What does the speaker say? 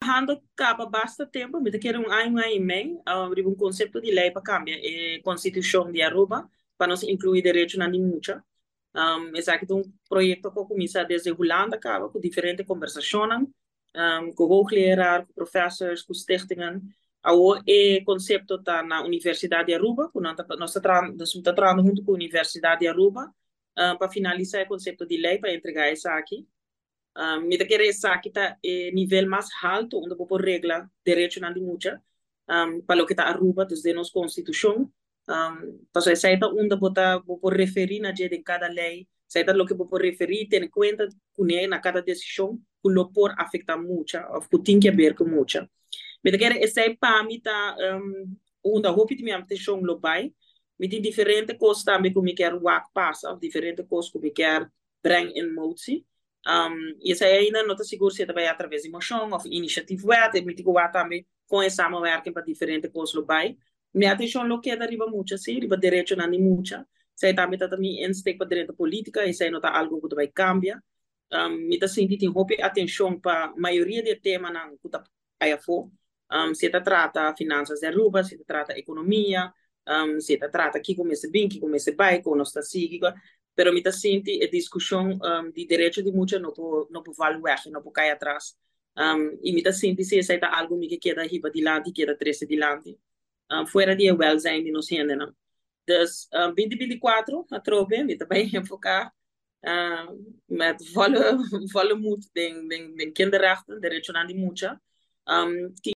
trabajando acaba basta tempo, me quer ano e meio, um conceito de lei para cambiar a Constituição de Aruba, para nos incluir direito na mucha. É aqui um projeto que começa desde Holanda, acaba com diferentes conversações, com hoogleraar, com professores, com stichtingen. O conceito está na Universidade de Aruba, nós estamos trabalhando junto com a Universidade de Aruba, para finalizar o conceito de lei, para entregar isso aqui. Mita querer essa que está nível mais alto, onde por regra direito na de mucha, para o que está Aruba desde nossa Constituição. Então, essa é onde por referir na de cada lei, essa é o que por referir, ter em conta que na cada decisão, que o por afeta muito, ou que tem que ver com muito. Mita querer essa é para mim tá onde a roupa de minha atenção global, me tem diferente coisas também que me quer work pass, ou diferente coisas que me quer bring in motie. E essa ainda não está seguro se vai através de moção ou iniciativa web, e me digo também com essa samenwerking para diferentes coisas globais. Minha atenção lo que é riba muita, sim, riba direito na muita. Sei também tá também instec para direito política, e sei não tá algo que vai cambiar. Me tá sentindo tem atenção para a maioria de temas na que tá aí fora. Se trata finanças de Aruba, se trata economia, se trata aqui começa bem, que começa bem, com nós está seguindo. Pero me senti a discussão de direito de muita não por valer não por cair atrás. E me senti se essa é algo que queda riba de lado, queda três de lado. Fora de welzijn de nós ainda não. Dus 2024, a trobe, me também enfocar met volle moed den kinderrechten, direito na de muita.